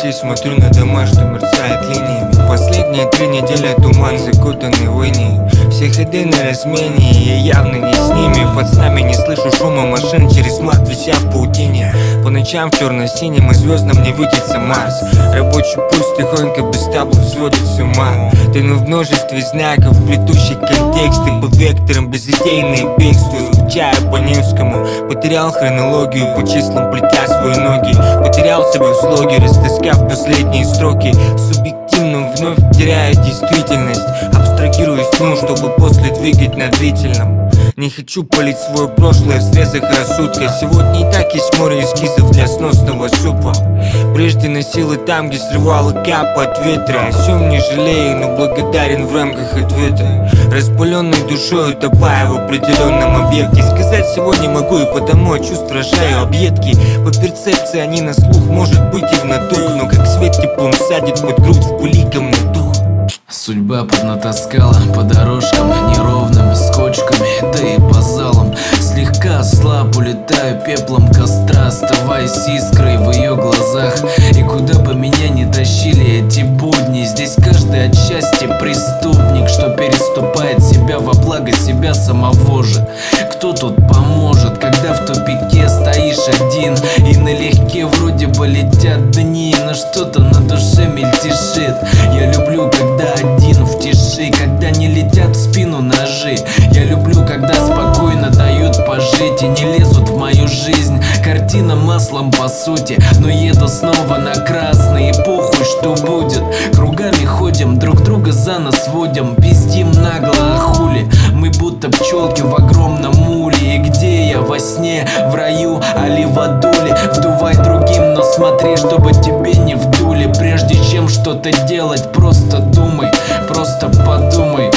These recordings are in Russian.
ночей смотрю на дома, что мерцают линиями. Последние 3 недели туман, закутанный войной. Все ходы на размене, и я явно не с ними. Под снами не слышу шума машин, через мат вися в паутине. По ночам в черно-синем и звездам не видится Марс. Рабочий пульс тихонько без таблов сводит с ума. Ты в множестве знаков, плетущих контексты по векторам, безидейные бегства. Скучаю по Невскому, потерял хронологию, по числам плетя свои ноги. Потерял себя в слоге, растаскав последние строки. Субъективно вновь теряю действительность. Абстрагируюсь сну, чтобы после двигать на длительном. Не хочу палить свое прошлое в срезах рассудка. Сегодня и так есть море эскизов для сносного супа. Прежде носил и там, где срывала капы от ветра. О сём не жалею, но благодарен в рамках ответа. Распыленной душой утопая в определенном объекте. Сказать сегодня могу, и потому от чувств рожаю объедки. По перцепции они на слух, может быть и в натух. Но как свет теплым садит под грудь в пыликом на дух. Судьба поднатаскала по дорожкам неровными скочками, да и по залам. Слегка слаб, улетаю пеплом костра, оставаясь искрой в ее глазах. И куда бы меня ни тащили эти будни, здесь каждый отчасти преступник, что переступает себя во благо себя самого же. Кто тут поможет, когда в тупике стоишь один, и налегке вроде бы летят дни, но что-то на душе мельтешит. Я люблю, когда один в тиши, когда не летят в спину ножи. Я люблю, когда спокойно дают пожить и не лезут в мою жизнь. Картина маслом по сути, но еду снова на красный, и похуй, что будет. Кругами ходим, друг друга за нос водим, пиздим нагло, а хули. Мы будто пчелки в огромном муле. И где я, во сне, в раю, али в адуле? Вдувай другим, но смотри, чтобы тебе не вдули. Прежде чем что-то делать, просто думай, просто подумай,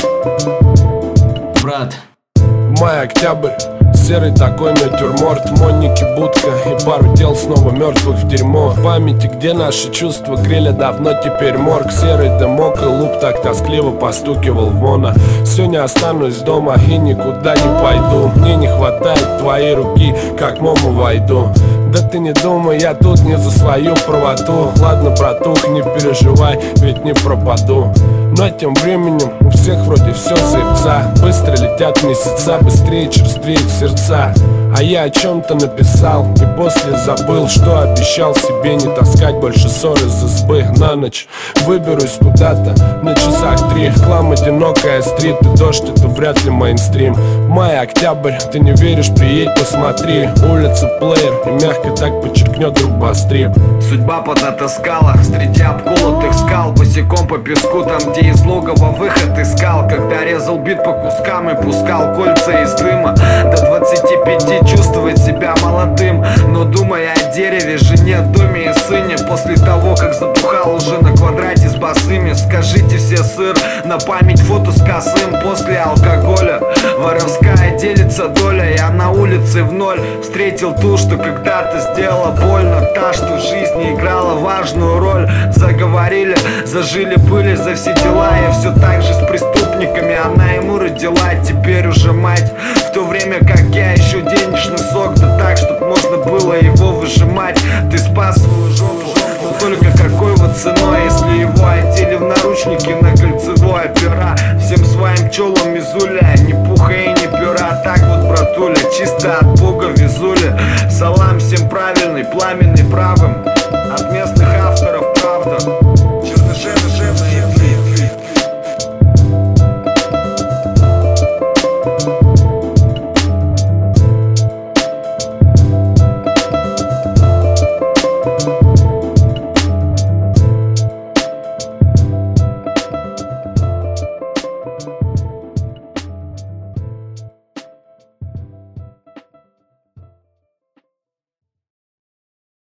брат. Май-октябрь, серый такой натюрморт, Монники, будка и пару тел снова мертвых в дерьмо. В памяти, где наши чувства греля давно теперь морг. Серый дымок и луп так тоскливо постукивал в моно. Сегодня останусь дома и никуда не пойду. Мне не хватает твоей руки, как мому войду. Да ты не думай, я тут не за свою правоту. Ладно, братух, не переживай, ведь не пропаду. Но тем временем у всех вроде все заебца. Быстро летят месяца, быстрее черствеют сердца. А я о чем-то написал и после забыл, что обещал себе не таскать больше ссор из избы. На ночь выберусь куда-то, на часах 3. В хлам одинокая стрит и дождь, это вряд ли мейнстрим. Май-октябрь, ты не веришь, приедь, посмотри. Улица плеер и мягко так подчеркнет друг бостри. Судьба поднатаскала среди обколотых скал, босиком по песку, там где из логова выход искал. Когда резал бит по кускам и пускал кольца из дыма. До 25 чувствовать себя молодым, но думая о дереве, жене, доме и сыне. После того, как затухал уже на квадрате с босыми. Скажите все сыр, на память фото с косым. После алкоголя воровская делится доля. Я на улице в ноль встретил ту, что когда-то сделала больно. Та, что в жизни играла важную роль. Заговорили, зажили пыли за все дела. Я все так же с преступниками, она ему родила теперь уже мать. В то время как я еще денежный сок, да так, чтоб можно было его выжимать. Ты спас свою жопу, но только какой вот ценой, если его одели в наручники на кольцевое пера. Всем своим пчелам мизуля, ни пуха и ни пера. Так вот, братуля, чисто от Бога везули. Салам всем правильный, пламенный правым от местных